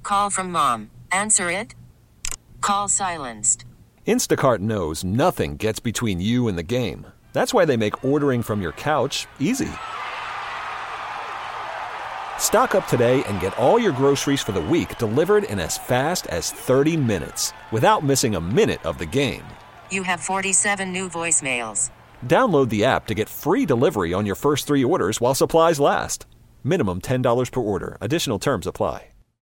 call from mom. Answer it. Call silenced. Instacart knows nothing gets between you and the game. That's why they make ordering from your couch easy. Stock up today and get all your groceries for the week delivered in as fast as 30 minutes without missing a minute of the game. You have 47 new voicemails. Download the app to get free delivery on your first 3 orders while supplies last. Minimum $10 per order. Additional terms apply.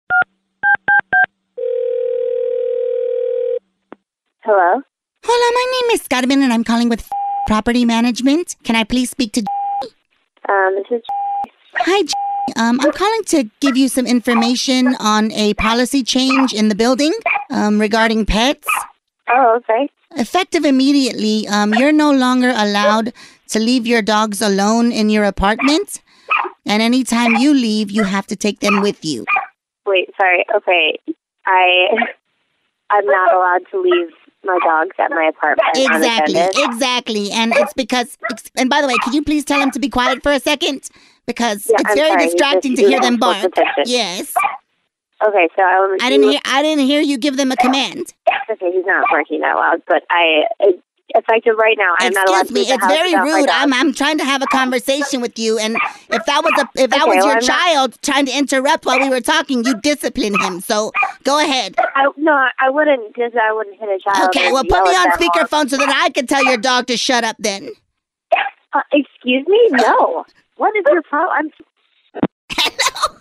Hello? Hola, my name is Carmen and I'm calling with property management. Can I please speak to This is... Hi, I'm calling to give you some information on a policy change in the building regarding pets. Oh, okay. Effective immediately, you're no longer allowed to leave your dogs alone in your apartment. And anytime you leave, you have to take them with you. Wait, sorry. Okay. I'm not allowed to leave my dogs at my apartment. Exactly. And it's because, and by the way, could you please tell him to be quiet for a second? Because it's I'm very sorry, distracting to hear them bark. Yes. Okay, so I didn't hear you give them a command. Okay, he's not barking that loud, but effective right now, I'm not allowed to leave the It's house very without my rude. dog. I'm trying to have a conversation with you, and if that was your child trying to interrupt while we were talking, you discipline him. So go ahead. I wouldn't, because I wouldn't hit a child. Okay, well, put me on speakerphone so that I can tell your dog to shut up then. Excuse me? No. What is your problem? Hello?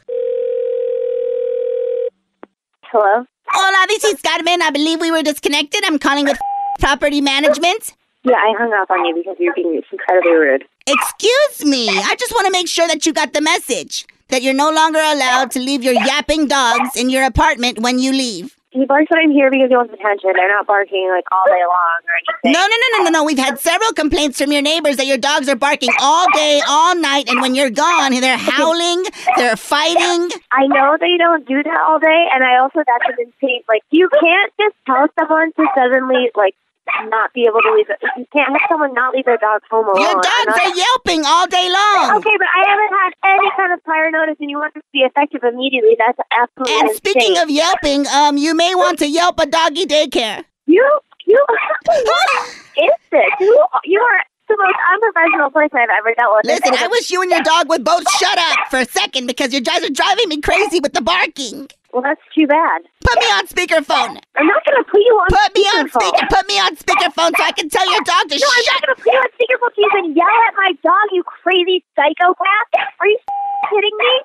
Hello? Hola, this is Carmen. I believe we were disconnected. I'm calling with property management. Yeah, I hung up on you because you're being incredibly rude. Excuse me. I just want to make sure that you got the message. That you're no longer allowed to leave your yapping dogs in your apartment when you leave. He barks when I'm here because he wants attention. They're not barking like all day long or anything. No. We've had several complaints from your neighbors that your dogs are barking all day, all night, and when you're gone, they're howling, they're fighting. I know they don't do that all day, and I also, that's an insane, like, you can't just tell someone to suddenly, like, not be able to leave it. You can't have someone not leave their dog home alone. Your dogs are yelping all day long. Okay, but I haven't had any kind of prior notice, and you want this to be effective immediately. That's absolutely And insane. speaking of yelping, you may want to yelp a doggy daycare. You, what is this? You are the most unprofessional person I've ever dealt with. Listen, I wish you and your dog would both shut up for a second because you guys are driving me crazy with the barking. Well, that's too bad. Put me on speakerphone. I'm not going to put you on speakerphone. Put me on speakerphone so I can tell your dog to shut up. No, I'm not going to put you on speakerphone so you can yell at my dog, you crazy psychopath. Are you kidding me?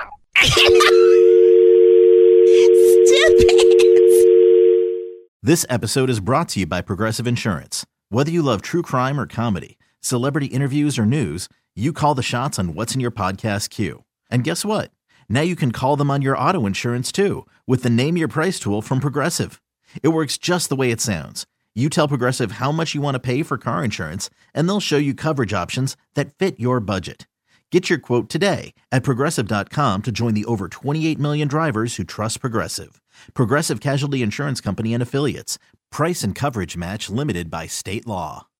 Stupid. This episode is brought to you by Progressive Insurance. Whether you love true crime or comedy, celebrity interviews or news, you call the shots on what's in your podcast queue. And guess what? Now you can call them on your auto insurance too with the Name Your Price tool from Progressive. It works just the way it sounds. You tell Progressive how much you want to pay for car insurance, and they'll show you coverage options that fit your budget. Get your quote today at Progressive.com to join the over 28 million drivers who trust Progressive. Progressive Casualty Insurance Company and Affiliates. Price and coverage match limited by state law.